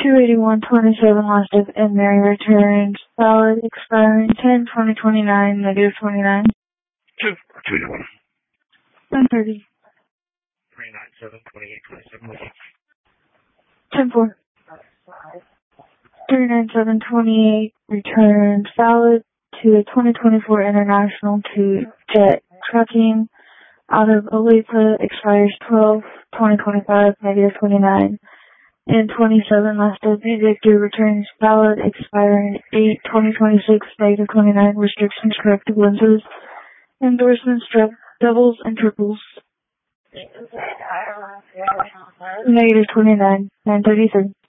281.27 last of and Mary returns valid expiring 10/2029 -29. 281. 130. 397 28 27. 10-4. 39728 returns valid to a 2024 International to Jet Trucking out of Olathe, expires 12/2025 -29. And 27 last of Victor returns valid expiring 8/2026 -29. Restrictions, corrective lenses, endorsements, doubles and triples. -29 933.